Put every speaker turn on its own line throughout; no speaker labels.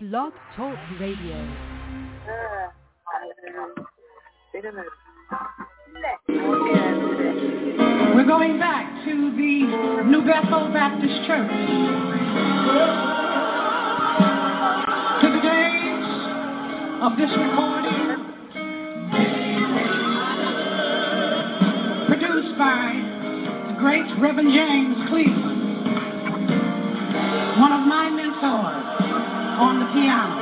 Blog Talk Radio.
We're going back to the New Bethel Baptist Church, to the days of this recording, produced by the great Reverend James Cleveland, one of my mentors on the piano.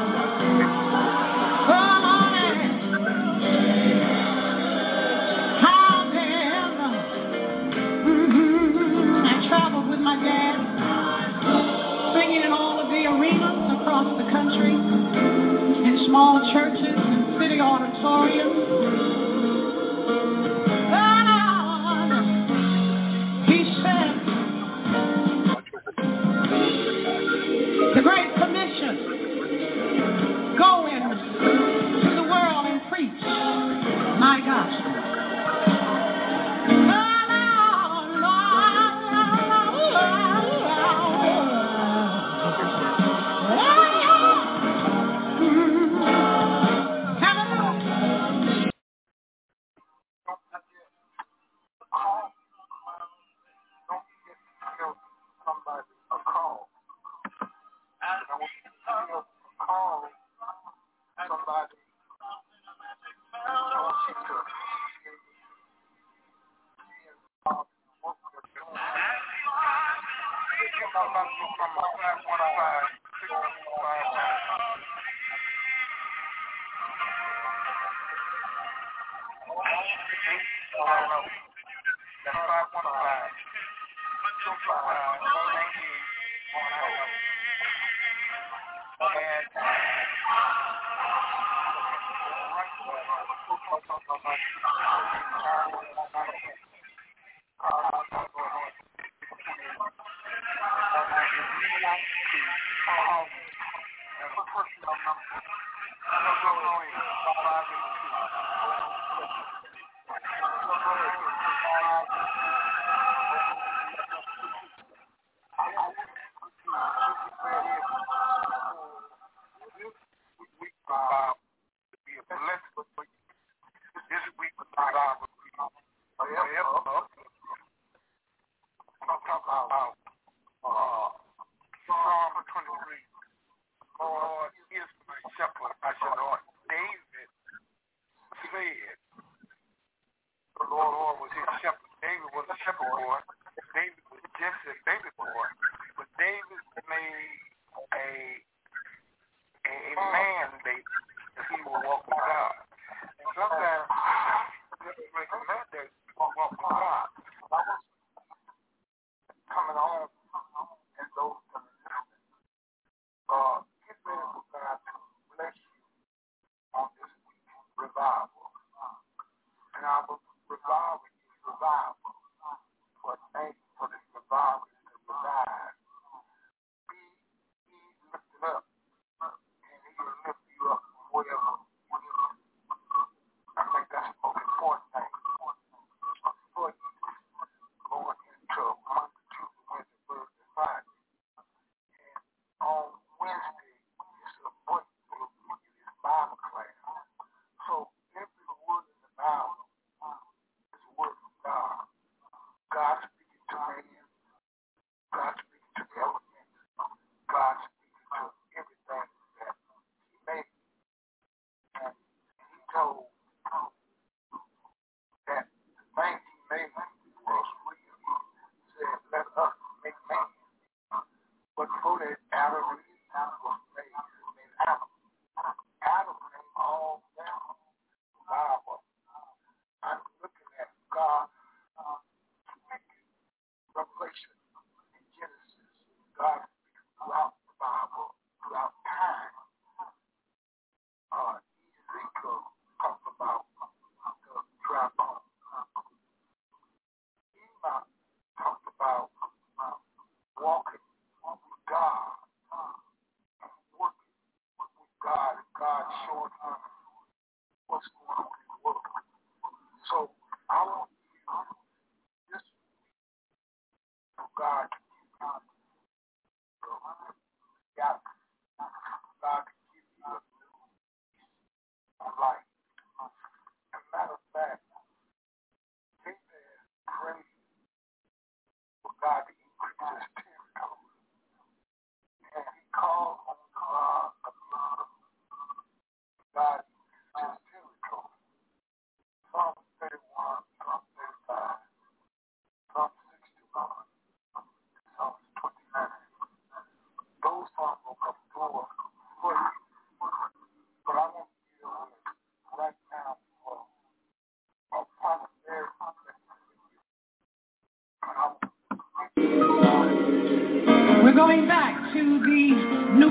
My dad, singing in all of the arenas across the country, in small churches and city auditoriums. God, he said, the Great Commission, go into the world and preach my gospel.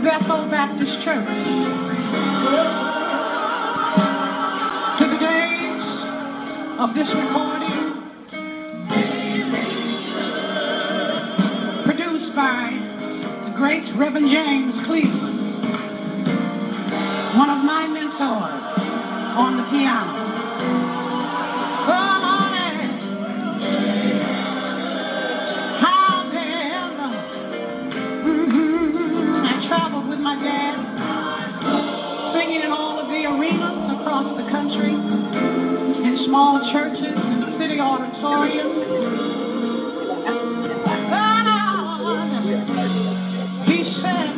Bethel Baptist Church, to the days of this recording, produced by the great Reverend James Cleveland, one of my mentors on the piano. My dad, singing in all of the arenas across the country, in small churches and city auditoriums. He said,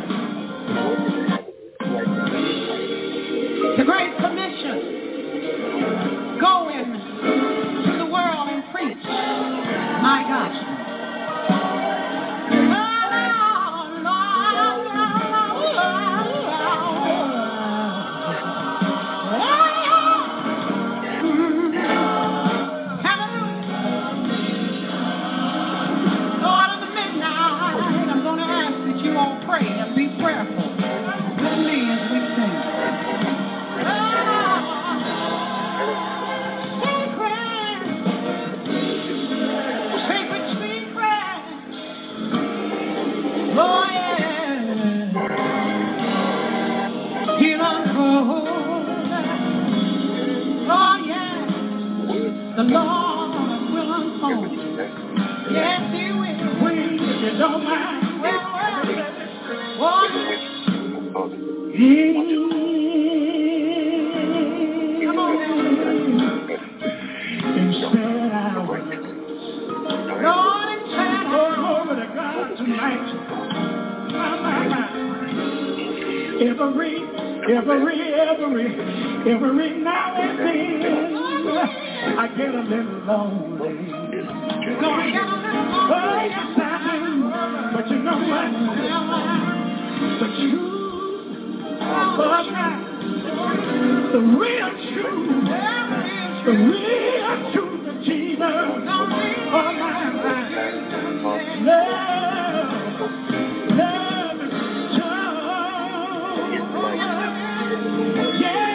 the Great Commission, go into the world and preach my gospel. Pray and be prayerful with me as we sing. Sacred secret. Oh yeah. He'll unfold. Oh yeah. The Lord will unfold. Yes, He will. If you don't mind. Come on now. Lord, and shout over to God tonight. Every now and then, I get a little lonely. Gonna get a little lonely, yes, I do. But you know what? But you are the real truth of Jesus. Oh my, love is strong. Yeah.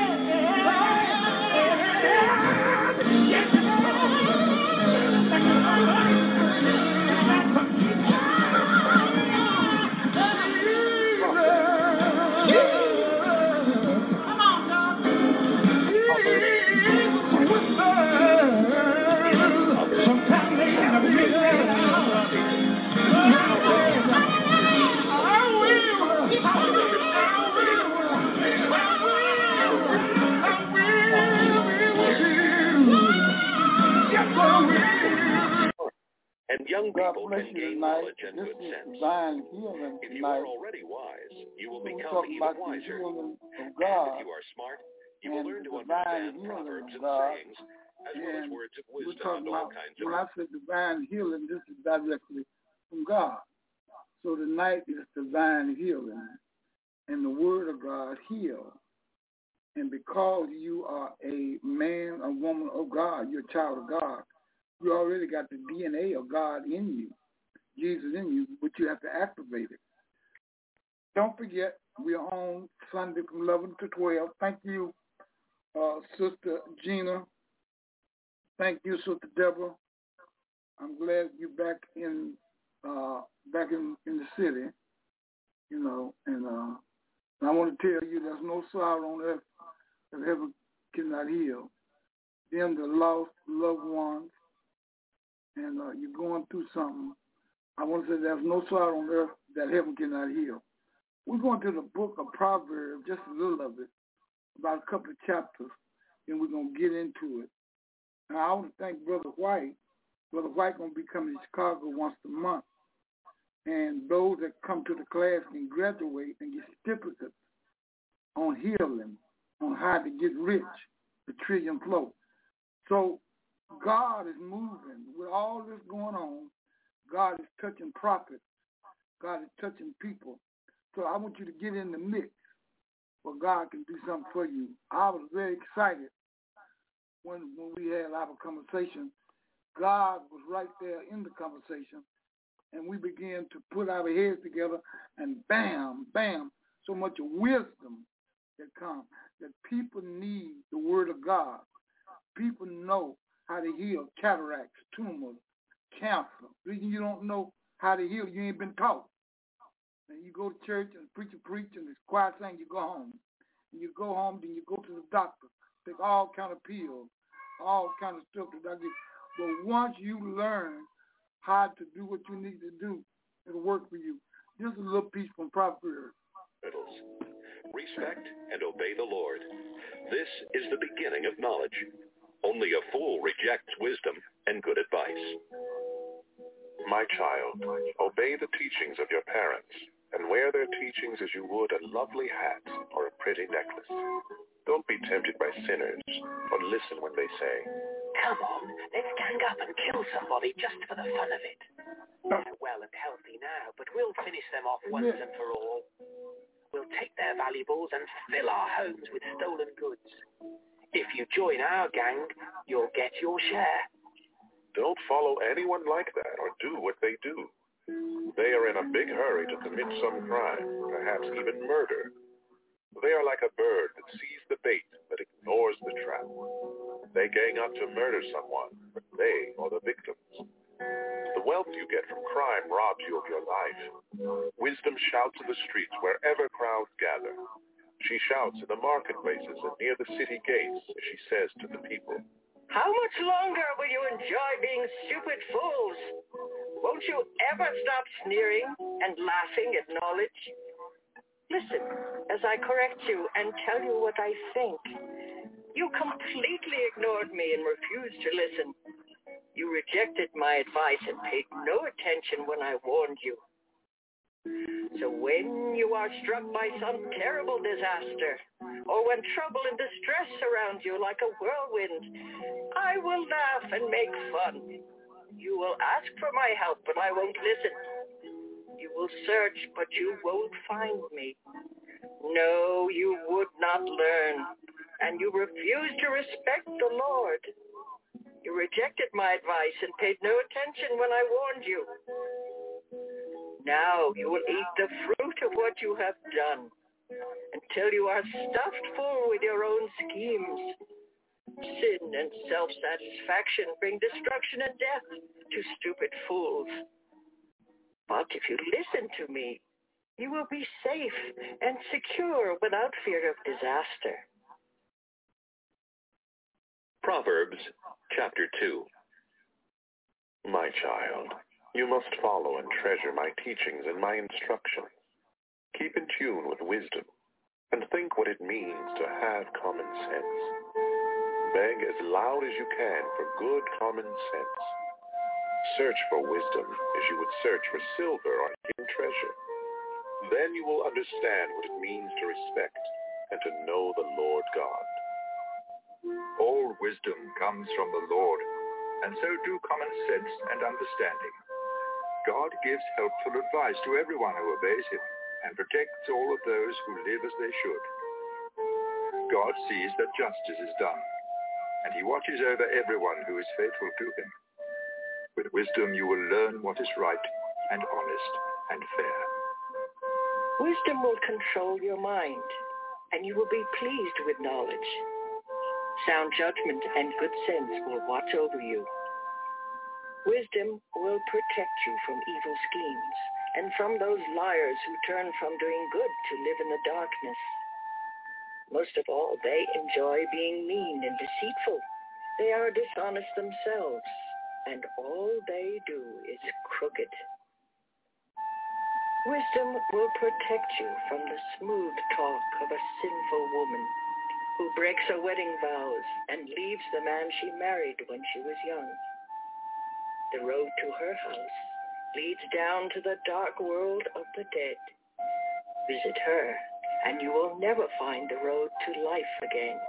And young people can gain knowledge and good sense. If you are already wise, you will become even wiser. And if you are smart, you will learn to understand proverbs and sayings, as well as words of wisdom and all kinds of...
When I said divine healing, this is directly from God. So tonight is divine healing, and the Word of God heals. And because you are a man or woman of God, you're a child of God, you already got the DNA of God in you, Jesus in you, but you have to activate it. Don't forget, we're on Sunday from 11 to 12. Thank you, Sister Gina. Thank you, Sister Deborah. I'm glad you're back in the city, you know, and I want to tell you there's no sorrow on earth that heaven cannot heal. Them that lost loved ones, and you're going through something, I want to say there's no sorrow on earth that heaven cannot heal. We're going to the book of Proverbs, just a little of it, about a couple of chapters, and we're going to get into it. Now, I want to thank Brother White. Brother White going to be coming to Chicago once a month, and those that come to the class can graduate and get certificates on healing, on how to get rich, the trillion flow. So God is moving. With all this going on, God is touching prophets. God is touching people. So I want you to get in the mix where God can do something for you. I was very excited when we had our conversation. God was right there in the conversation, and we began to put our heads together, and bam, bam, so much wisdom that comes, that people need the word of God. People know how to heal cataracts, tumors, cancer. The reason you don't know how to heal, you ain't been taught. And you go to church and preach, and it's quiet thing, you go home. And you go home, then you go to the doctor, take all kind of pills, all kind of stuff that I get. But once you learn how to do what you need to do, it'll work for you. Just a little piece from Proverbs.
Respect and obey the Lord. This is the beginning of knowledge. Only a fool rejects wisdom and good advice.
My child, obey the teachings of your parents and wear their teachings as you would a lovely hat or a pretty necklace. Don't be tempted by sinners or listen when they say,
"Come on, let's gang up and kill somebody just for the fun of it. They're well and healthy now, but we'll finish them off once and for all. We'll take their valuables and fill our homes with stolen goods. If you join our gang, you'll get your share."
Don't follow anyone like that or do what they do. They are in a big hurry to commit some crime, perhaps even murder. They are like a bird that sees the bait but ignores the trap. They gang up to murder someone, but they are the victims. The wealth you get from crime robs you of your life. Wisdom shouts in the streets wherever crowds gather. She shouts in the marketplaces and near the city gates as she says to the people,
"How much longer will you enjoy being stupid fools? Won't you ever stop sneering and laughing at knowledge? Listen, as I correct you and tell you what I think. You completely ignored me and refused to listen. You rejected my advice and paid no attention when I warned you. So when you are struck by some terrible disaster, or when trouble and distress surround you like a whirlwind, I will laugh and make fun. You will ask for my help, but I won't listen. You will search, but you won't find me. No, you would not learn, and you refused to respect the Lord. You rejected my advice and paid no attention when I warned you. Now you will eat the fruit of what you have done, until you are stuffed full with your own schemes. Sin and self-satisfaction bring destruction and death to stupid fools. But if you listen to me, you will be safe and secure without fear of disaster."
Proverbs chapter 2.
My child, you must follow and treasure my teachings and my instruction. Keep in tune with wisdom and think what it means to have common sense. Beg as loud as you can for good common sense. Search for wisdom as you would search for silver or hidden treasure. Then you will understand what it means to respect and to know the Lord God.
All wisdom comes from the Lord, and so do common sense and understanding. God gives helpful advice to everyone who obeys him, and protects all of those who live as they should. God sees that justice is done, and he watches over everyone who is faithful to him. With wisdom you will learn what is right and honest and fair.
Wisdom will control your mind, and you will be pleased with knowledge. Sound judgment and good sense will watch over you. Wisdom will protect you from evil schemes and from those liars who turn from doing good to live in the darkness. Most of all, they enjoy being mean and deceitful. They are dishonest themselves, and all they do is crooked. Wisdom will protect you from the smooth talk of a sinful woman who breaks her wedding vows and leaves the man she married when she was young. The road to her house leads down to the dark world of the dead. Visit her, and you will never find the road to life again.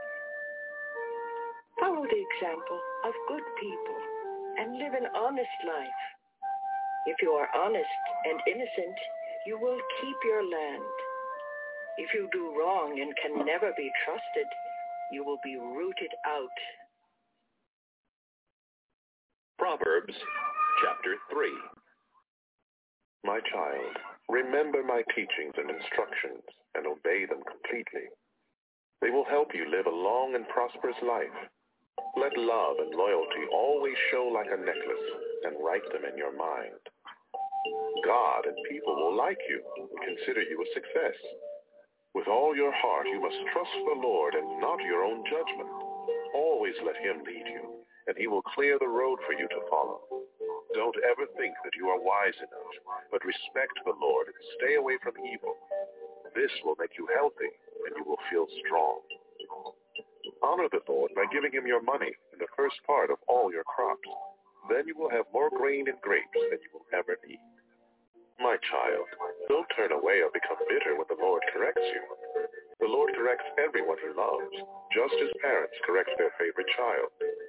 Follow the example of good people and live an honest life. If you are honest and innocent, you will keep your land. If you do wrong and can never be trusted, you will be rooted out.
Proverbs chapter 3.
My child, Remember my teachings and instructions and obey them completely. They will help you live a long and prosperous life. Let love and loyalty always show like a necklace and write them in your mind. God and people will like you and consider you a success. With all your heart, you must trust the Lord and not your own judgment. Always let him lead you, and he will clear the road for you to follow. Don't ever think that you are wise enough, but respect the Lord and stay away from evil. This will make you healthy, and you will feel strong. Honor the Lord by giving him your money and the first part of all your crops. Then you will have more grain and grapes than you will ever need. My child, don't turn away or become bitter when the Lord corrects you. The Lord corrects everyone he loves, just as parents correct their favorite child.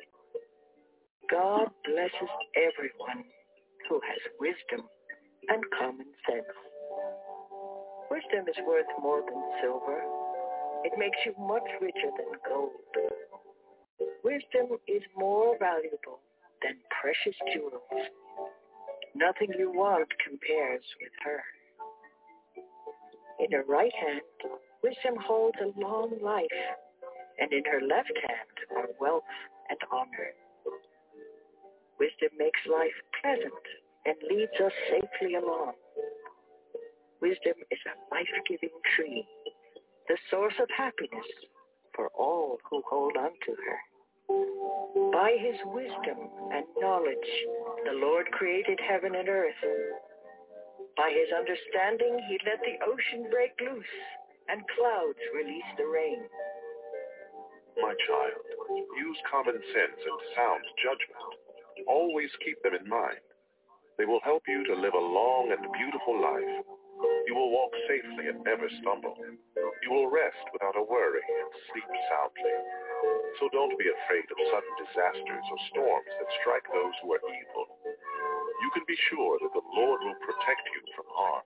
God blesses everyone who has wisdom and common sense. Wisdom is worth more than silver. It makes you much richer than gold. Wisdom is more valuable than precious jewels. Nothing you want compares with her. In her right hand, wisdom holds a long life, and in her left hand are wealth and honor. Wisdom makes life pleasant and leads us safely along. Wisdom is a life-giving tree, the source of happiness for all who hold on to her. By his wisdom and knowledge, the Lord created heaven and earth. By his understanding, he let the ocean break loose and clouds release the rain.
My child, use common sense and sound judgment. Always keep them in mind. They will help you to live a long and beautiful life. You will walk safely and never stumble. You will rest without a worry and sleep soundly. So don't be afraid of sudden disasters or storms that strike those who are evil. You can be sure that the Lord will protect you from harm.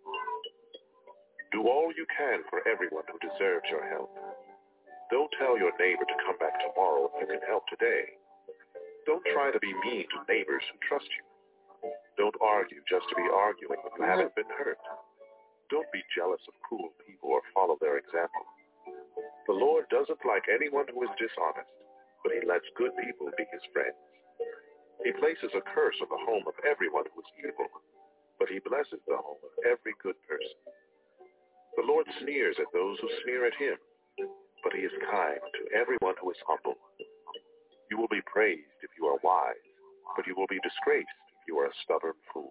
Do all you can for everyone who deserves your help. Don't tell your neighbor to come back tomorrow if you can help today. Don't try to be mean to neighbors who trust you. Don't argue just to be arguing when you haven't been hurt. Don't be jealous of cruel people or follow their example. The Lord doesn't like anyone who is dishonest, but he lets good people be his friends. He places a curse on the home of everyone who is evil, but he blesses the home of every good person. The Lord sneers at those who sneer at him, but he is kind to everyone who is humble. You will be praised if you are wise, but you will be disgraced if you are a stubborn fool.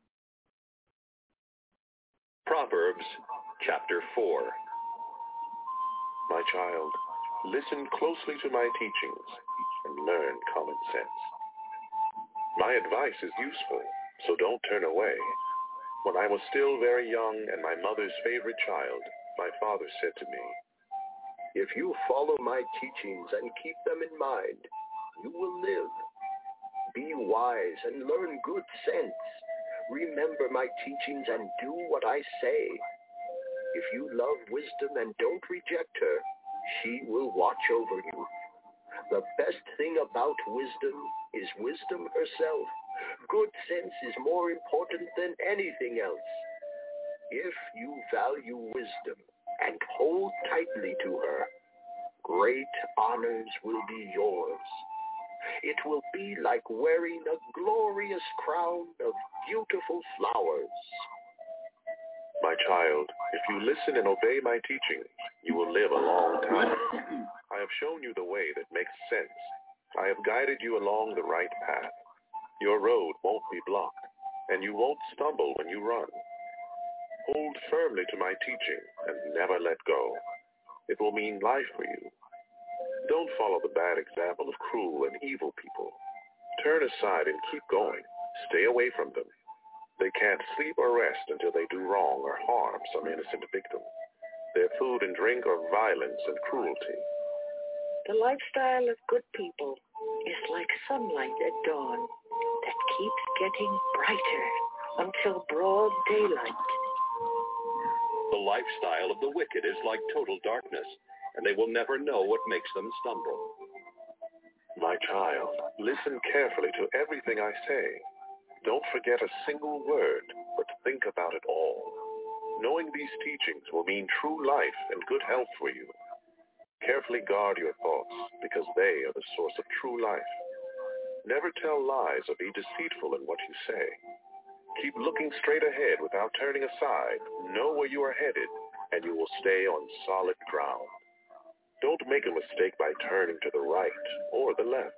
Proverbs chapter 4.
My child, listen closely to my teachings and learn common sense. My advice is useful, so don't turn away. When I was still very young and my mother's favorite child, my father said to me,
"If you follow my teachings and keep them in mind, you will live. Be wise and learn good sense. Remember my teachings and do what I say. If you love wisdom and don't reject her, she will watch over you. The best thing about wisdom is wisdom herself. Good sense is more important than anything else. If you value wisdom and hold tightly to her, great honors will be yours. It will be like wearing a glorious crown of beautiful flowers."
My child, if you listen and obey my teachings, you will live a long time. I have shown you the way that makes sense. I have guided you along the right path. Your road won't be blocked, and you won't stumble when you run. Hold firmly to my teaching and never let go. It will mean life for you. Don't follow the bad example of cruel and evil people. Turn aside and keep going. Stay away from them. They can't sleep or rest until they do wrong or harm some innocent victim. Their food and drink are violence and cruelty.
The lifestyle of good people is like sunlight at dawn that keeps getting brighter until broad daylight.
The lifestyle of the wicked is like total darkness, and they will never know what makes them stumble.
My child, listen carefully to everything I say. Don't forget a single word, but think about it all. Knowing these teachings will mean true life and good health for you. Carefully guard your thoughts because they are the source of true life. Never tell lies or be deceitful in what you say. Keep looking straight ahead without turning aside. Know where you are headed, and you will stay on solid ground. Don't make a mistake by turning to the right or the left.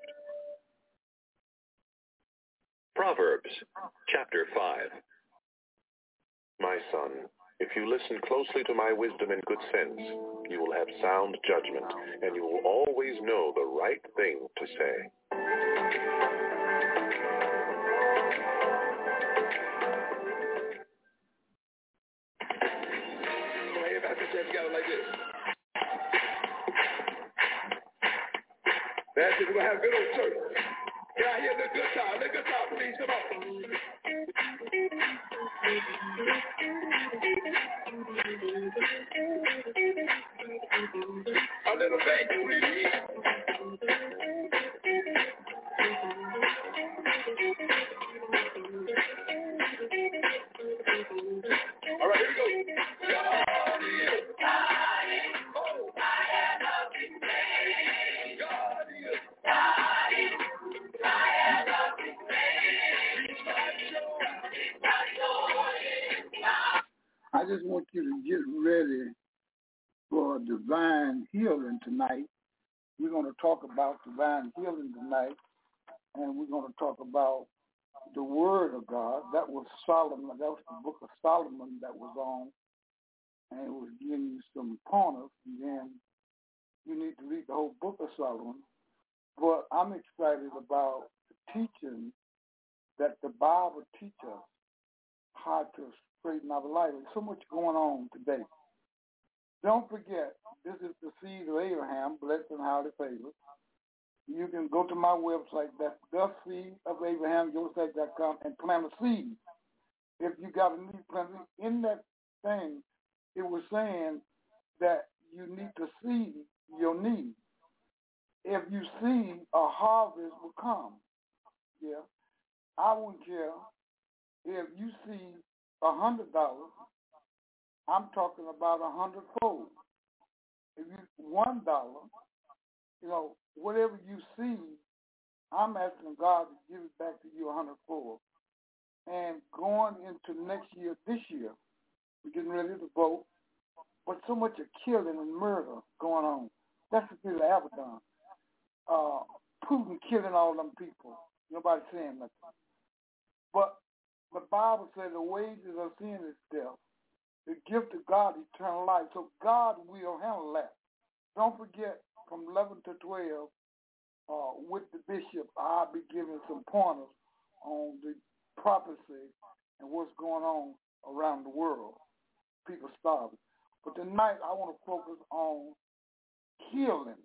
Proverbs, chapter 5.
My son, if you listen closely to my wisdom and good sense, you will have sound judgment, and you will always know the right thing to say.
That's it. We're going to have a good old church. Can I hear a little guitar? A little guitar, please. Come on. A little bass, please. All right, here we go. God is. Oh, I have nothing to say. God is.
I just want you to get ready for divine healing tonight. We're going to talk about divine healing tonight, and we're going to talk about the Word of God. That was Solomon. That was the book of Solomon that was on, and it was giving you some pointers, and then you need to read the whole book of Solomon. But I'm excited about the teaching that the Bible teaches us how to straighten our life. There's so much going on today. Don't forget, this is the seed of Abraham, blessed and highly favored. You can go to my website, that's theseedofabrahamjoseph.com, and plant a seed. If you got a need plant in that thing, it was saying that you need to seed your need. If you seed, a harvest will come. Yeah. I wouldn't care if you see $100, I'm talking about 100-fold. If you $1, whatever you see, I'm asking God to give it back to you 100-fold. And going into next year, this year, we're getting ready to vote, but so much of killing and murder going on. That's the thing that ever done. Putin killing all them people. Nobody saying nothing. But the Bible says the wages of sin is death. The gift of God is eternal life. So God will handle that. Don't forget, from 11 to 12, with the bishop, I'll be giving some pointers on the prophecy and what's going on around the world. People starving. But tonight, I want to focus on healing.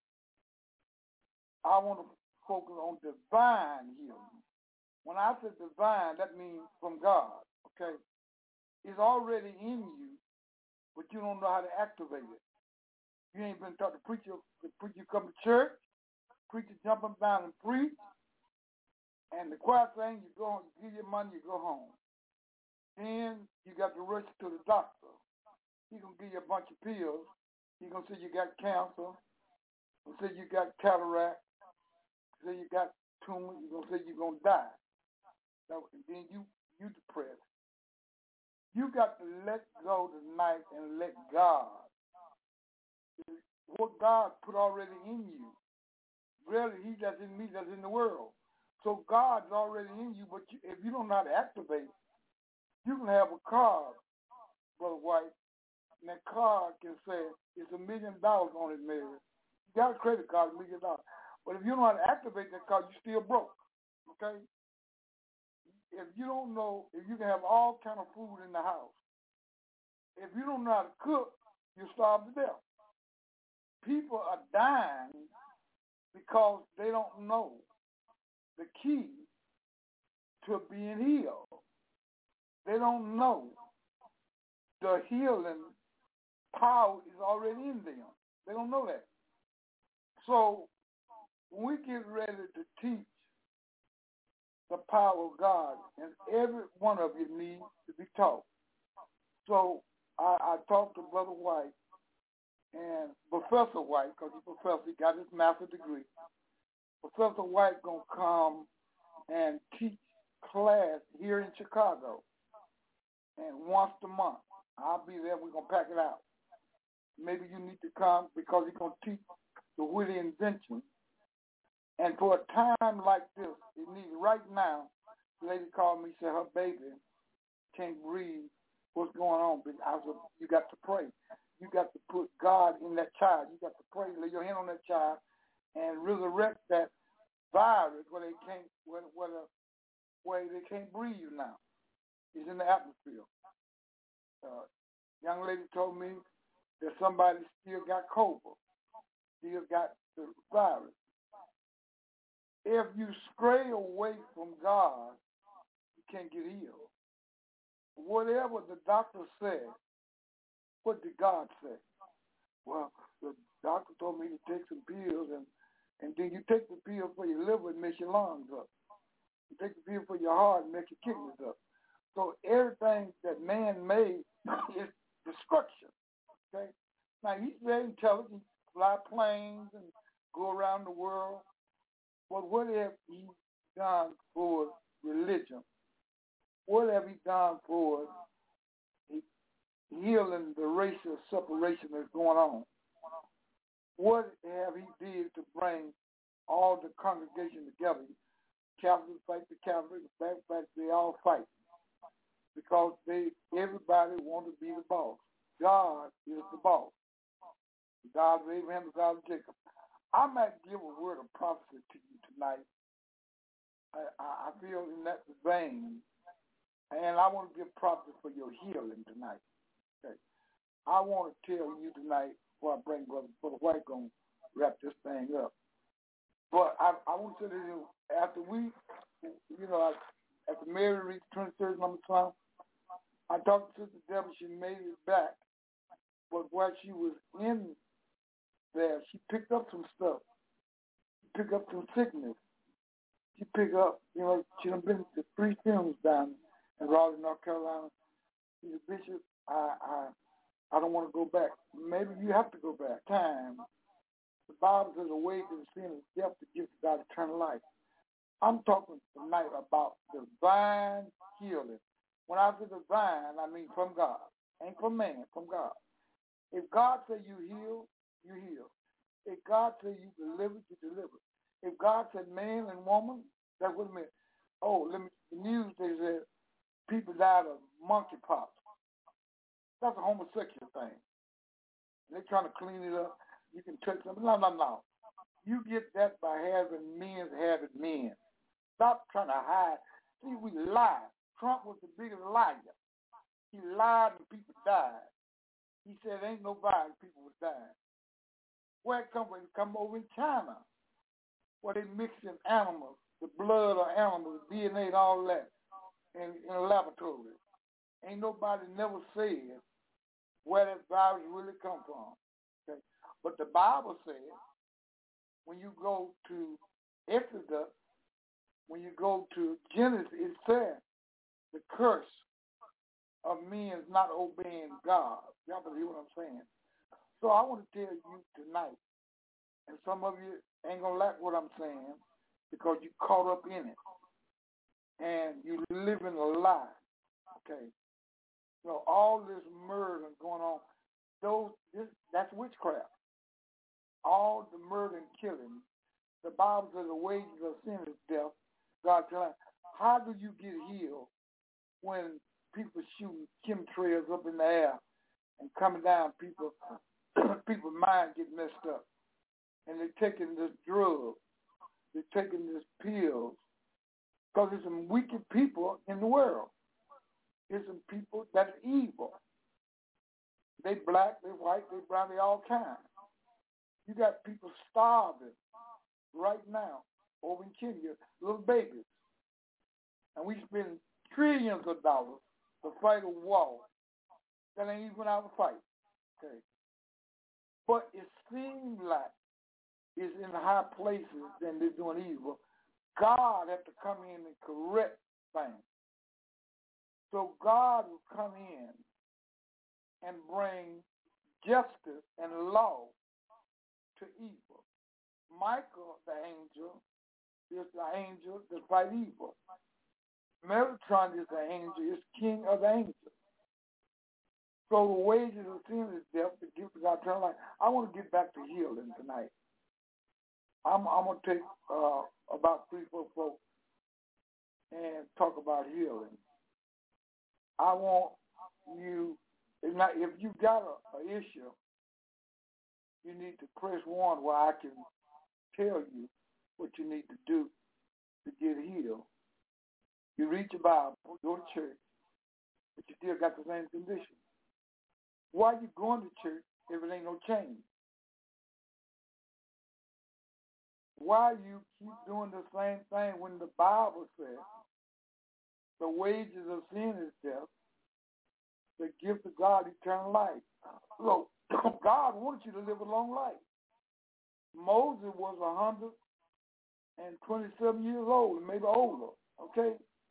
I want to focus on divine healing. When I say divine, that means from God, okay? It's already in you, but you don't know how to activate it. You ain't been taught to preach. You come to church, preacher jump up down and preach, and the choir thing, you go home, you give your money, you go home. Then you got to rush to the doctor. He's going to give you a bunch of pills. He's going to say you got cancer. He's going to say you got cataract. He's going to say you got tumor. He's going to say you're going to die. And then you depressed. You got to let go tonight and let God. What God put already in you. Really, He that's in me, that's in the world. So God's already in you, but if you don't know how to activate, you can have a card, Brother White, and that card can say it's $1 million on it, Mary. You got a credit card, $1 million. But if you don't know how to activate that card, you're still broke, okay? If you don't know, if you can have all kind of food in the house, if you don't know how to cook, you'll starve to death. People are dying because they don't know the key to being healed. They don't know the healing power is already in them. They don't know that. So when we get ready to teach the power of God, and every one of you needs to be taught. So I talked to Brother White and Professor White, because he's a professor, he got his master's degree. Professor White going to come and teach class here in Chicago. And once a month, I'll be there. We're going to pack it out. Maybe you need to come because he's going to teach the witty invention. And for a time like this, it needs right now, the lady called me and said her baby can't breathe. What's going on? I said, you got to pray. You got to put God in that child. You got to pray, lay your hand on that child, and resurrect that virus where they can't breathe you now. It's in the atmosphere. Young lady told me that somebody still got COVID, still got the virus. If you stray away from God, you can't get healed. Whatever the doctor said, what did God say? Well, the doctor told me to take some pills, and then you take the pill for your liver and makes your lungs up. You take the pill for your heart and makes your kidneys up. So everything that man made is destruction. Okay? Now, he's very intelligent, fly planes and go around the world. But what have he done for religion? What have he done for healing the racial separation that's going on? What have he did to bring all the congregation together? Catholics fight the Catholics, the Baptists, they all fight because everybody wants to be the boss. God is the boss. The God of Abraham, the God of Jacob. I might give a word of prophecy to you tonight. I feel in that vein, and I want to give prophecy for your healing tonight. Okay. I want to tell you tonight, before I bring Brother White going to wrap this thing up. But I want to tell you, after we, after Mary reached 23rd number 12, I talked to Sister Deborah. She made it back. But while she was in there, she picked up some stuff. She picked up some sickness. She picked up, she done been to 3 funerals down in Raleigh, North Carolina. She's a bishop. I don't want to go back. Maybe you have to go back. Time. The Bible says a way to the sin is death, to give to God eternal life. I'm talking tonight about divine healing. When I say divine, I mean from God. Ain't from man, from God. If God says you heal, you heal. If God says you deliver, you deliver. If God said man and woman, that's what it meant. The news, they said people died of monkeypox. That's a homosexual thing. They're trying to clean it up. You can touch them. No. You get that by having men. Stop trying to hide. See, we lie. Trump was the biggest liar. He lied and people died. He said ain't no virus, people was dying. Where it come from? It come over in China, where they mixing animals, the blood of animals, DNA and all that, in a laboratory. Ain't nobody never said where that virus really come from. Okay? But the Bible says, when you go to Exodus, when you go to Genesis, it says the curse of men is not obeying God. Y'all believe what I'm saying? So I want to tell you tonight, and some of you ain't going to like what I'm saying because you caught up in it, and you living a lie, okay? All this murder going on, that's witchcraft. All the murder and killing. The Bible says the wages of sin is death. God telling, how do you get healed when people shooting chemtrails up in the air and coming down, people's mind get messed up, and they're taking this drug, they're taking this pills, because there's some wicked people in the world. There's some people that are evil. They black, they white, they brown, they all kinds. You got people starving right now over in Kenya, little babies. And we spend trillions of dollars to fight a war that ain't even our fight. Okay. But it seems like it's in high places than they're doing evil. God has to come in and correct things. So God will come in and bring justice and law to evil. Michael, the angel, is the angel that fight evil. Metatron is the angel, is king of the angels. So the wages of sin is death, the gift of God eternal life. I want to get back to healing tonight. I'm going to take about 3-4 folks and talk about healing. I want you, if you got an issue, you need to press 1 where I can tell you what you need to do to get healed. You read your Bible, go to church, but you still got the same condition. Why are you going to church if it ain't no change? Why you keep doing the same thing when the Bible says the wages of sin is death, the gift of God, eternal life? So God wants you to live a long life. Moses was 127 years old, maybe older, okay?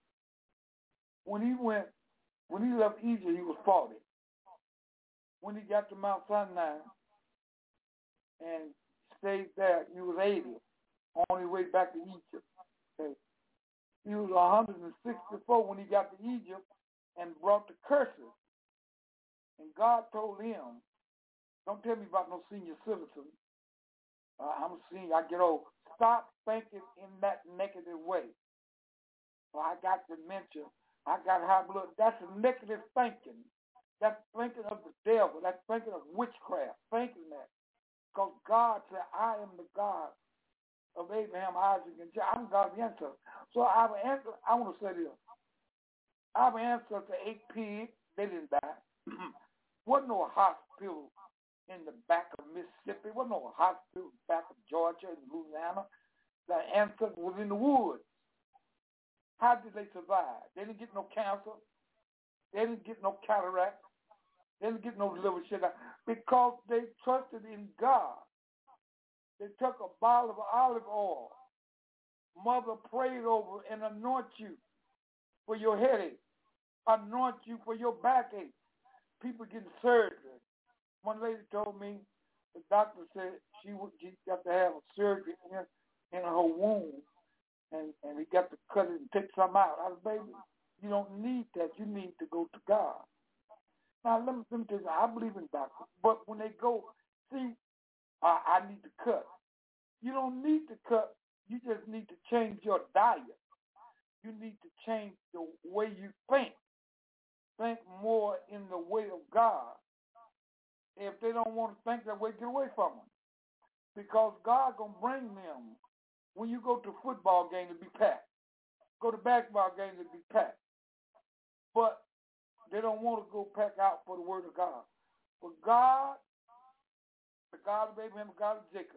When he left Egypt, he was 40. When he got to Mount Sinai and stayed there, he was 80, on his way back to Egypt. Okay. He was 164 when he got to Egypt and brought the curses. And God told him, don't tell me about no senior citizen. I'm a senior, I get old. Stop thinking in that negative way. Well, I got dementia. I got high blood. That's a negative thinking. That's thinking of the devil. That's thinking of witchcraft. Thinking that. Because God said, I am the God of Abraham, Isaac, and Jacob. I'm God's answer. So I want to say this. Our ancestors ate pigs. They didn't die. Wasn't no hospital in the back of Mississippi. Wasn't no hospital back of Georgia and Louisiana. The ancestors was in the woods. How did they survive? They didn't get no cancer. They didn't get no cataract. They didn't get no liver shit out because they trusted in God. They took a bottle of olive oil. Mother prayed over and anoint you for your headache. Anoint you for your backache. People getting surgery. One lady told me, the doctor said she got to have a surgery in her womb, and he got to cut it and take some out. I said, baby, you don't need that. You need to go to God. Now, let me tell you, I believe in doctors, but when they go, see, I need to cut. You don't need to cut. You just need to change your diet. You need to change the way you think. Think more in the way of God. If they don't want to think that way, get away from them. Because God going to bring them. When you go to a football game, it'll be packed. Go to basketball games, it'll be packed. But they don't want to go pack out for the word of God. But God, the God of Abraham, the God of Jacob,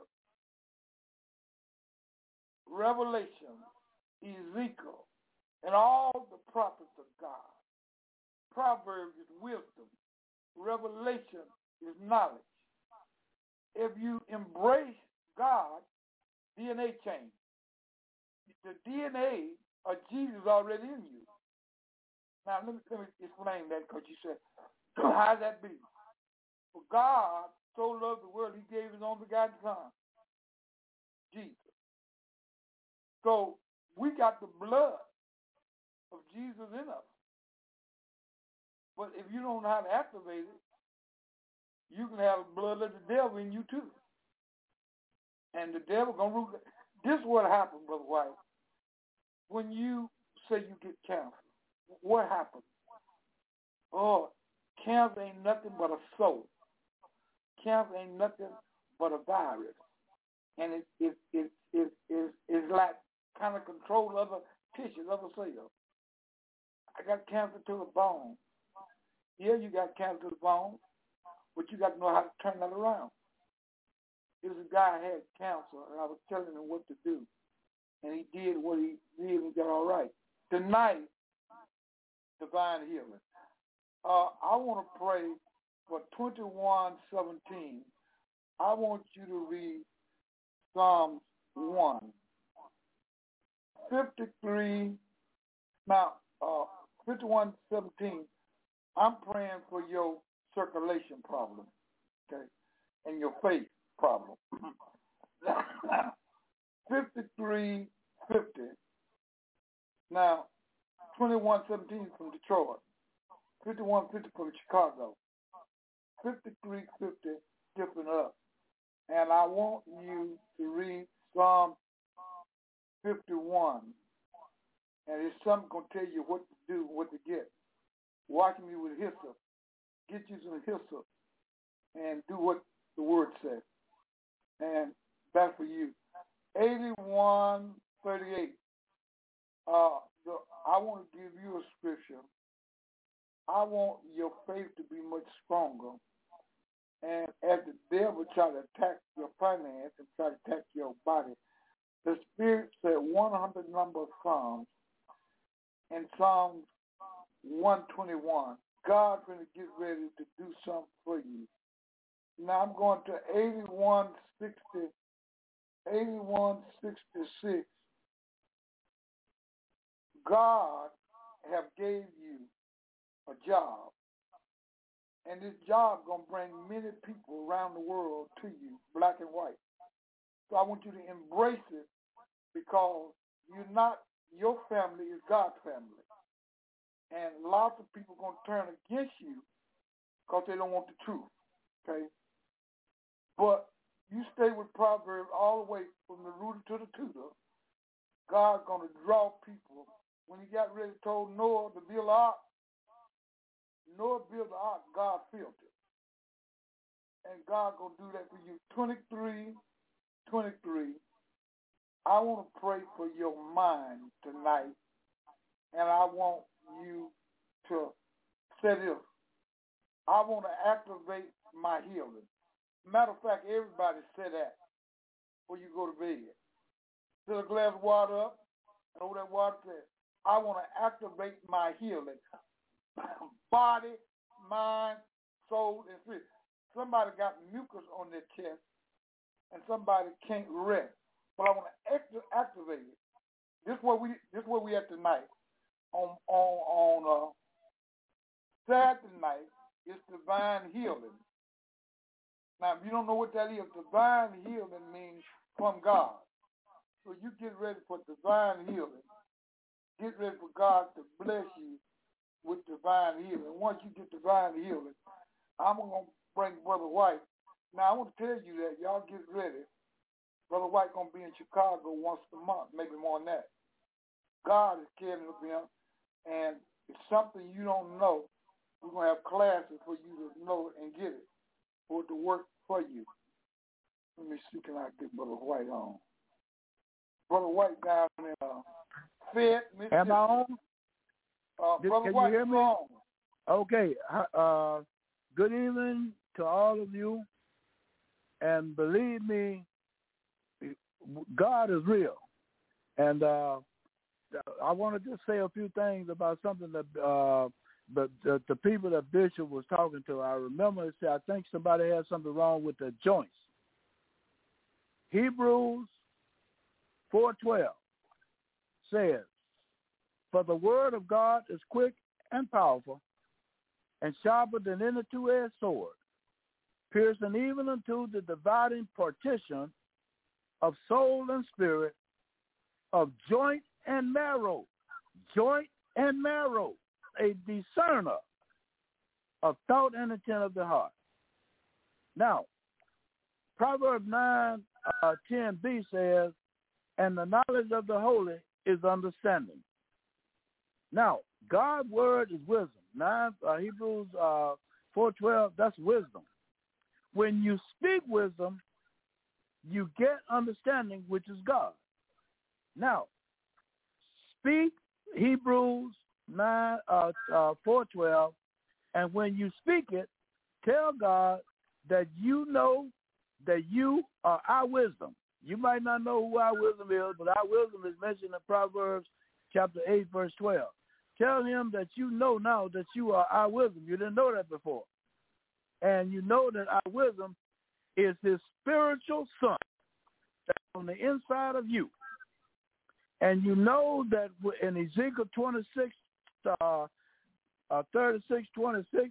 Revelation, Ezekiel, and all the prophets of God. Proverbs is wisdom. Revelation is knowledge. If you embrace God, DNA change. The DNA of Jesus is already in you. Now, let me explain that because you said, how does that be? For God so loved the world, he gave his only begotten Son, Jesus. So we got the blood of Jesus in us. But if you don't know how to activate it, you can have the blood of the devil in you too. And the devil going to rule. This is what happened, Brother White. When you say you get cancer, what happens? Oh, cancer ain't nothing but a soul. Cancer ain't nothing but a virus. And it's like kind of control other tissues, other cells. I got cancer to the bone. Yeah, you got cancer to the bone, but you got to know how to turn that around. There was a guy who had cancer, and I was telling him what to do. And he did what he did and got all right. Tonight, divine healing. I want to pray for 21:17. I want you to read Psalms 1. 53, now 51:17. I'm praying for your circulation problem, okay, and your faith problem. 5350. Now, 2117 from Detroit, 5150 from Chicago, 5350 skipping up. And I want you to read Psalm 51. And it's something going to tell you what to do, what to get. Watch me with hyssop. Get you some hyssop and do what the word says. And that's for you. 81:38. I want to give you a scripture. I want your faith to be much stronger. And as the devil try to attack your finance and try to attack your body, the Spirit said 100 number of Psalms. In Psalm 121, God's going to get ready to do something for you. Now I'm going to 81:66. God have gave you a job. And this job going to bring many people around the world to you, black and white. So I want you to embrace it because you're not, your family is God's family. And lots of people are going to turn against you because they don't want the truth, okay? But you stay with Proverbs all the way from the rooter to the tutor. God's going to draw people. When he got ready, told Noah to build an ark, Noah built the ark, God filled it. And God going to do that for you. 23:23. I want to pray for your mind tonight. And I want you to say this. I want to activate my healing. Matter of fact, everybody say that before you go to bed. Fill a glass of water up, and over that water says, I want to activate my healing. Body, mind, soul, and spirit. Somebody got mucus on their chest, and somebody can't rest. But I want to activate it. This is where we at tonight. On Saturday night, it's divine healing. Now, if you don't know what that is, divine healing means from God. So you get ready for divine healing. Get ready for God to bless you with divine healing. Once you get divine healing, I'm going to bring Brother White. Now, I want to tell you that. Y'all get ready. Brother White going to be in Chicago once a month, maybe more than that. God is caring of him, and it's something you don't know. We're going to have classes for you to know and get it, for it to work for you. Let me see, can I get Brother White on? Brother White down in Fed, Mississippi.
Am I on?
Brother
Can
White,
you hear me?
on.
Okay. Good evening to all of you. And believe me, God is real. And I want to just say a few things about something that the people that Bishop was talking to. I remember he said, I think somebody has something wrong with the joints. Hebrews 4:12 says, for the word of God is quick and powerful and sharper than any two-edged sword, piercing even unto the dividing partition of soul and spirit, of joint and marrow, a discerner of thought and intent of the heart. Now, Proverbs 9:10b says, and the knowledge of the holy is understanding. Now, God's word is wisdom. Hebrews 4:12, that's wisdom. When you speak wisdom, you get understanding, which is God. Now, speak Hebrews 4:12, and when you speak it, tell God that you know that you are our wisdom. You might not know who our wisdom is, but our wisdom is mentioned in Proverbs chapter 8, verse 12. Tell him that you know now that you are our wisdom. You didn't know that before. And you know that our wisdom is his spiritual son that's on the inside of you. And you know that in Ezekiel 36:26,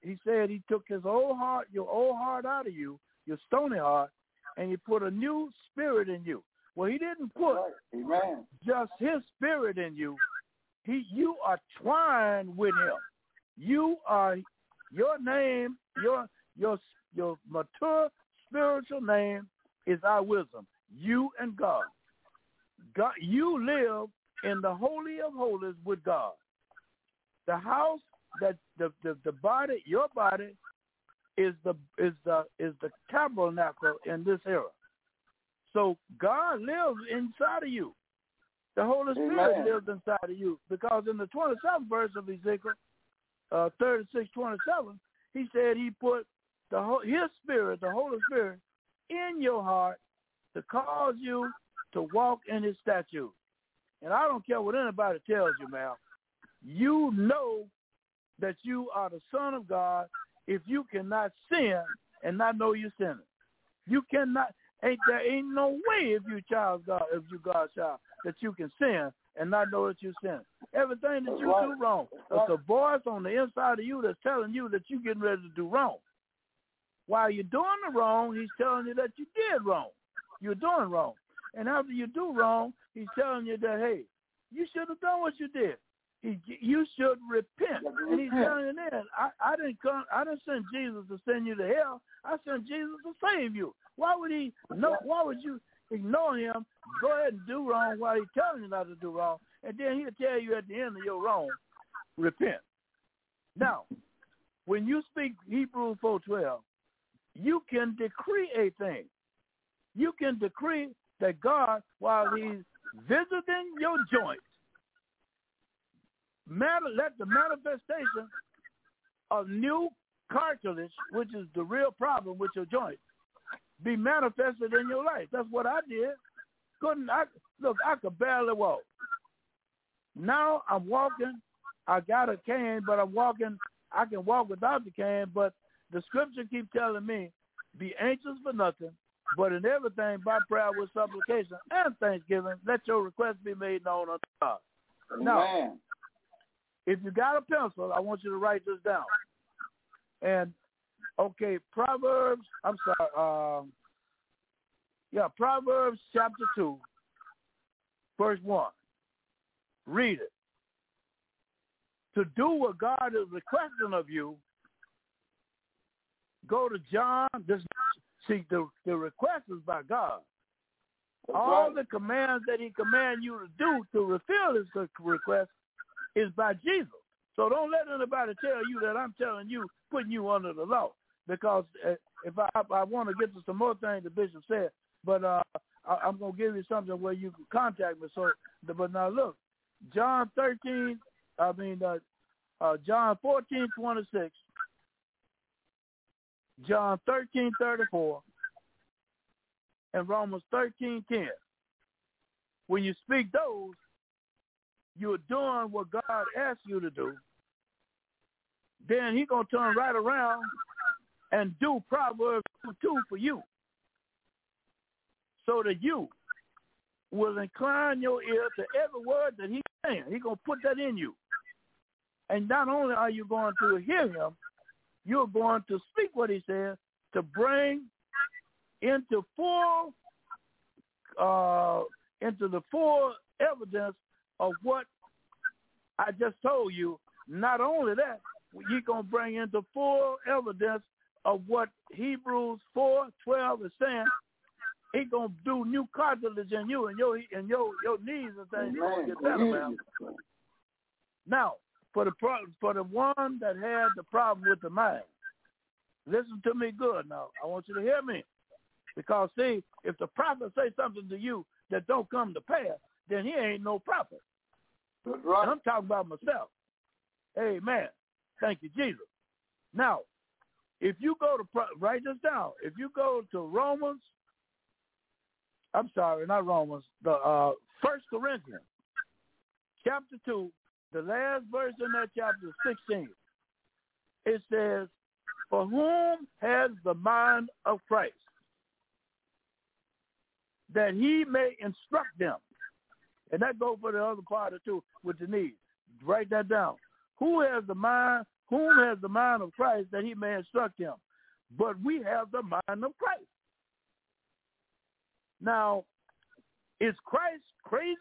he said he took his old heart, your old heart out of you, your stony heart, and he put a new spirit in you. Well, he didn't put just his spirit in you. You are twined with him. You are, your name, your mature spiritual name is our wisdom. You and God. God, you live in the Holy of Holies with God. The house that the body, your body, is the tabernacle in this era. So God lives inside of you. The Holy Spirit lives inside of you, because in the 27th verse of Ezekiel 36:27, he said he put his spirit, the Holy Spirit, in your heart to cause you to walk in his statutes. And I don't care what anybody tells you, man. You know that you are the Son of God if you cannot sin and not know you're sinning. You cannot. There ain't no way if you God's child, that you can sin and not know that you're sinning. Everything that you do wrong, there's a voice on the inside of you that's telling you that you're getting ready to do wrong. While you're doing the wrong, he's telling you that you did wrong. You're doing wrong. And after you do wrong, he's telling you that, hey, you should have done what you did. You should repent. And he's telling you that I didn't send Jesus to send you to hell. I sent Jesus to save you. Why would you ignore him, go ahead and do wrong while he's telling you not to do wrong, and then he'll tell you at the end of your wrong, repent. Now, when you speak Hebrews 4:12, you can decree a thing. You can decree that God, while he's visiting your joints, let the manifestation of new cartilage, which is the real problem with your joints, be manifested in your life. That's what I did. I could barely walk. Now I'm walking. I got a cane, but I'm walking. I can walk without the cane, but the scripture keeps telling me, be anxious for nothing, but in everything by prayer with supplication and thanksgiving, let your requests be made known unto God. Now, if you got a pencil, I want you to write this down. And okay, Proverbs chapter 2, verse 1. Read it. To do what God is requesting of you, go to John. The request is by God. All the commands that he commands you to do to fulfill his request is by Jesus. So don't let anybody tell you that I'm telling you, putting you under the law. Because if I want to get to some more things the bishop said, but I'm going to give you something where you can contact me. So, but now look, John 14:26, John 13:34, and Romans 13:10. When you speak those, you're doing what God asked you to do. Then he's going to turn right around and do Proverbs 2 for you, so that you will incline your ear to every word that he's saying. He's going to put that in you. And not only are you going to hear him, you're going to speak what he says to bring into the full evidence of what I just told you. Not only that, you're going to bring into full evidence of what Hebrews 4:12 is saying. He's going to do new cartilage in you and your knees and things. You're going to get better, man. Now, for the one that had the problem with the mind, listen to me good now. I want you to hear me. Because, see, if the prophet say something to you that don't come to pass, then he ain't no prophet. That's right. And I'm talking about myself. Amen. Thank you, Jesus. Now, if you go to, write this down. If you go to Romans, I'm sorry, not Romans, the 1 Corinthians, chapter 2, the last verse in that chapter 16, it says, for whom has the mind of Christ, that he may instruct them. And that goes for the other part too, with the knees. Write that down. Who has the mind whom has the mind of Christ that he may instruct him? But we have the mind of Christ. Now, is Christ crazy?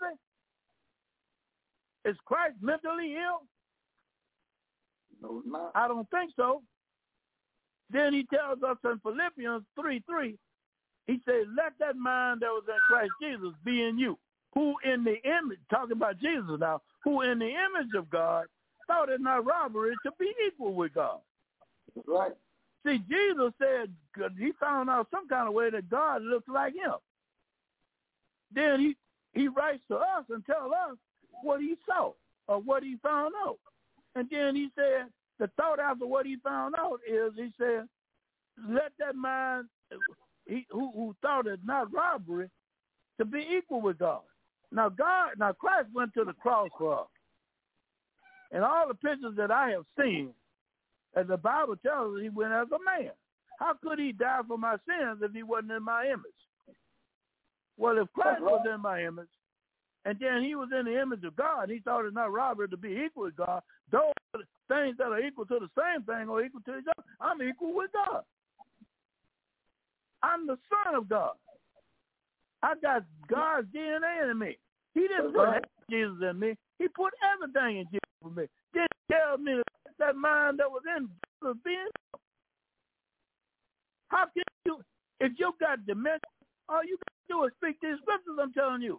Is Christ mentally ill?
No, not.
I don't think so. Then he tells us in Philippians 3:3, he says, let that mind that was in Christ Jesus be in you, who in the image, talking about Jesus now, who in the image of God thought it not robbery to be equal with God.
That's right.
See, Jesus said he found out some kind of way that God looked like him. Then he writes to us and tells us what he saw or what he found out. And then he said, the thought after what he found out is, he said, let that mind who thought it not robbery to be equal with God. Now Christ went to the cross for us. And all the pictures that I have seen, as the Bible tells us, he went as a man. How could he die for my sins if he wasn't in my image? Well, if Christ was in my image, and then he was in the image of God, he thought it not robbery to be equal with God. Those things that are equal to the same thing are equal to each other. I'm equal with God. I'm the Son of God. I got God's DNA in me. He didn't put Jesus in me. He put everything in Jesus for me. Then he tells me that mind that was in Jesus being him. How can you, if you got dementia, all you got to do is speak these scriptures, I'm telling you.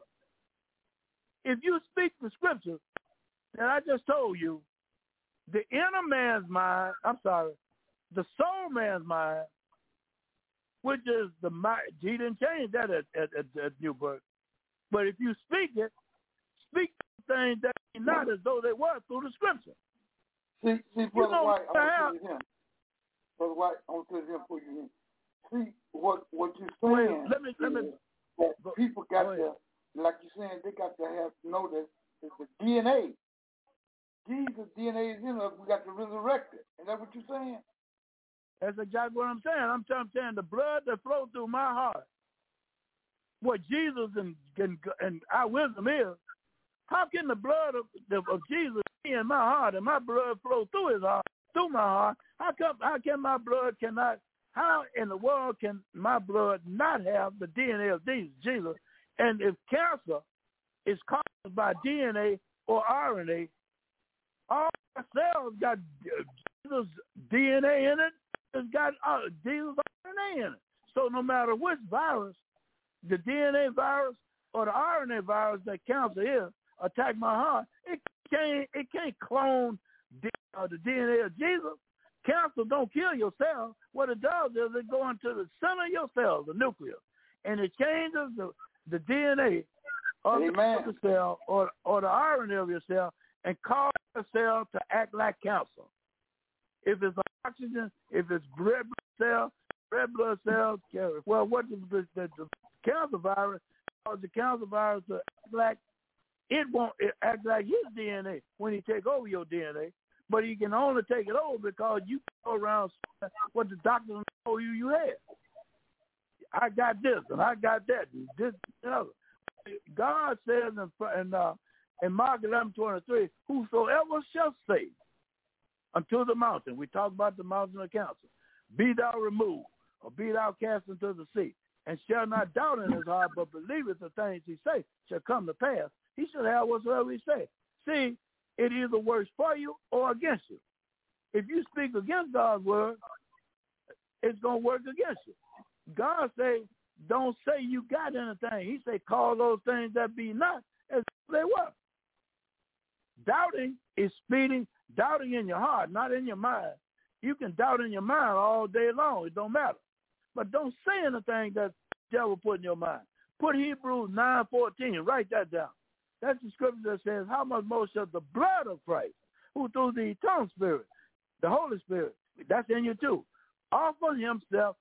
If you speak the scriptures that I just told you, the inner man's mind, the soul man's mind, which is the mind, he didn't change that at New Birth. But if you speak it, speak things that are not as though they were through the scripture.
See, Brother White, I want to say to him. Brother White, I want to say to him for you. See, what you're saying
let me
that people got to, like you're saying, they got to have to know that it's the DNA. Jesus' DNA is in us. We got to resurrect it. Is that what you're saying?
That's exactly what I'm saying. I'm saying the blood that flows through my heart, what Jesus and our wisdom is, how can the blood of Jesus be in my heart and my blood flow through his heart, through my heart? How can my blood cannot, how in the world can my blood not have the DNA of Jesus? And if cancer is caused by DNA or RNA, all our cells got Jesus' DNA in it. It's got Jesus' RNA in it. So no matter which virus, the DNA virus or the RNA virus that cancer is, attack my heart, it can't clone the DNA of Jesus. Cancer don't kill your cells. What it does is it goes into the center of your cells, the nucleus, and it changes the DNA of the cell or the RNA of your cell and cause the cell to act like cancer. If it's oxygen, if it's red blood cells, well, what the cancer virus causes the cancer virus to act like, it act like his DNA when he take over your DNA, but he can only take it over because you go around what the doctors told you had. I got this and I got that and this and other. God says in Mark 11:23, whosoever shall say unto the mountain, we talk about the mountain of counsel, be thou removed or be thou cast into the sea, and shall not doubt in his heart, but believeth the things he say shall come to pass, he shall have whatsoever he say. See, it either works for you or against you. If you speak against God's word, it's going to work against you. God say, don't say you got anything. He say, call those things that be not as they were. Doubting is doubting in your heart, not in your mind. You can doubt in your mind all day long. It don't matter. But don't say anything that the devil put in your mind. Put Hebrews 9:14. Write that down. That's the scripture that says, how much more shall the blood of Christ, who through the eternal Spirit, the Holy Spirit, that's in you too, offer himself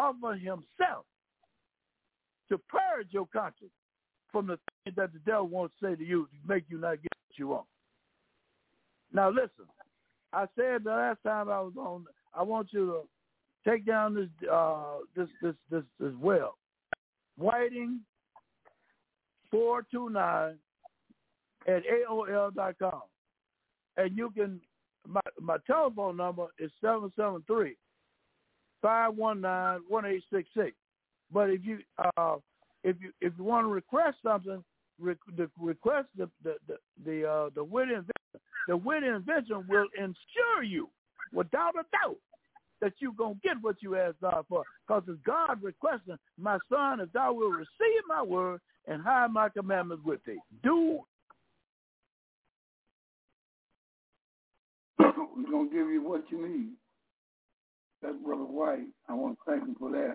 to purge your conscience from the things that the devil wants to say to you to make you not get what you want. Now listen, I said the last time I was on, I want you to take down this as well. Whiting 429 at AOL.com. And you can my telephone number is 773-519-1866. But if you want to request something, request the witty invention. The witty invention will ensure you, without a doubt, that you're going to get what you ask God for. Because it's God requesting, my son, if thou wilt receive my word and hide my commandments with thee.
We're going to give you what you need. That's Brother White. I want to thank him for that.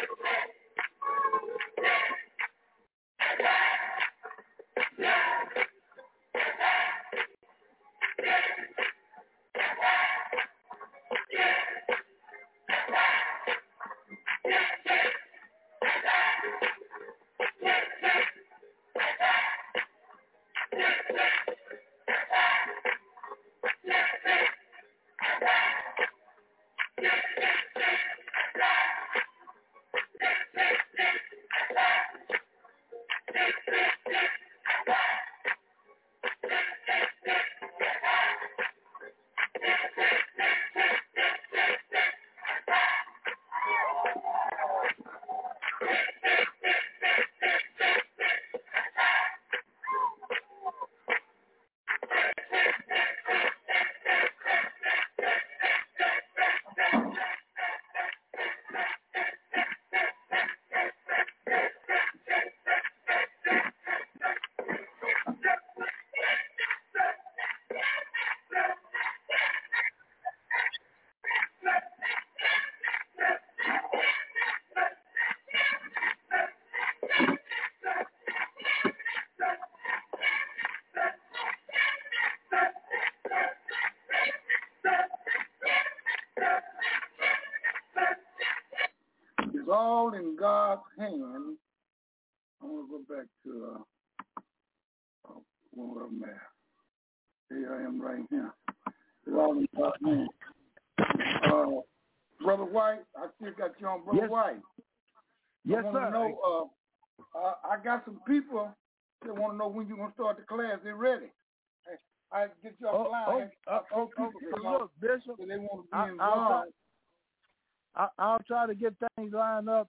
All in God's hand. I want to go back to one of them there. Here I am right here. It's all in God's hand. Brother White, I still got you on, Brother White.
Yes, sir.
Know, I got some people that want to know when you're going to start the class. They're ready. I get you off the line.
Look, Bishop,
they want to be involved.
I'll try to get things lined up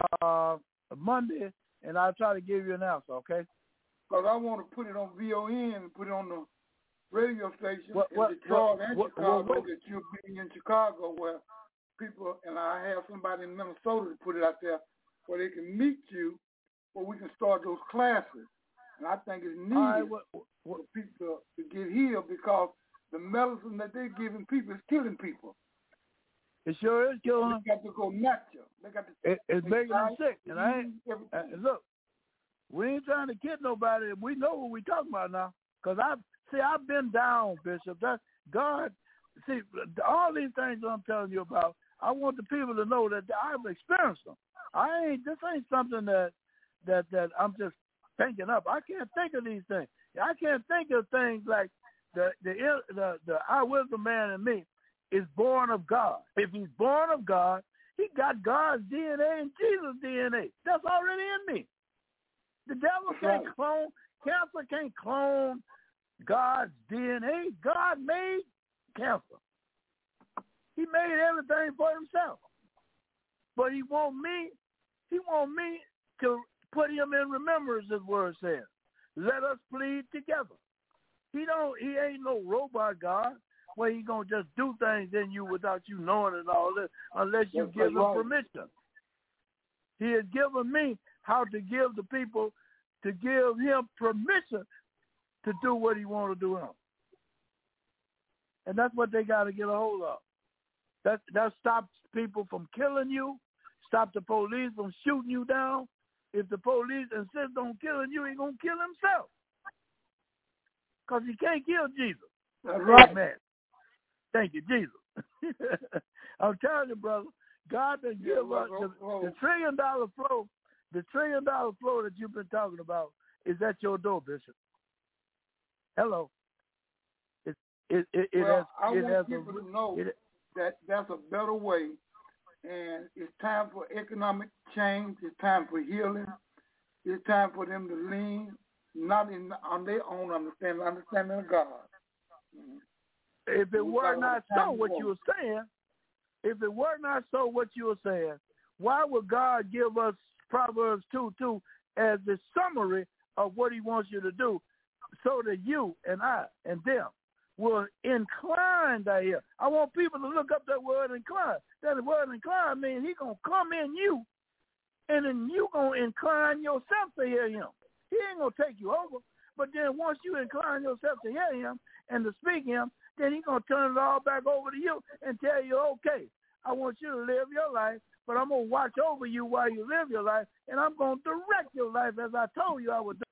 Monday, and I'll try to give you an answer, okay?
Because I want to put it on VON and put it on the radio station in Detroit and Chicago that you'll be in Chicago where people, and I have somebody in Minnesota to put it out there where they can meet you where we can start those classes. And I think it's needed for people to get healed because the medicine that they're giving people is killing people.
It sure is killing them.
They got to go natural.
It's making them sick. And I ain't, look, we ain't trying to kid nobody. We know what we're talking about now. Because I've been down, Bishop. That God, see, all these things that I'm telling you about, I want the people to know that I've experienced them. This ain't something that I'm just thinking up. I can't think of these things. I can't think of things like the I wisdom man in me is born of God. If he's born of God, he got God's DNA and Jesus' DNA. That's already in me. The devil can't clone, cancer can't clone God's DNA. God made cancer. He made everything for himself. But he want me to put him in remembrance, his word says. Let us plead together. He ain't no robot God where he gonna just do things in you without you knowing and all this unless you give him permission. He has given me how to give the people to give him permission to do what he want to do. And that's what they got to get a hold of. That stops people from killing you, stop the police from shooting you down. If the police insist on killing you, he's going to kill himself. Because he can't kill Jesus.
That's right.
Amen. Thank you, Jesus. I'm telling you, brother, God will give us the $1 trillion flow. The $1 trillion flow that you've been talking about is at your door, Bishop. Hello.
I want people to know that that's a better way, and it's time for economic change. It's time for healing. It's time for them to lean not on their own understanding of God. Mm-hmm.
If it were not so what you were saying, why would God give us Proverbs 2:2 as the summary of what he wants you to do so that you and I and them will incline thy ear? I want people to look up that word incline. That word incline means he's going to come in you, and then you going to incline yourself to hear him. He ain't going to take you over. But then once you incline yourself to hear him and to speak him, then he's going to turn it all back over to you and tell you, okay, I want you to live your life but I'm going to watch over you while you live your life, and I'm going to direct your life as I told you I would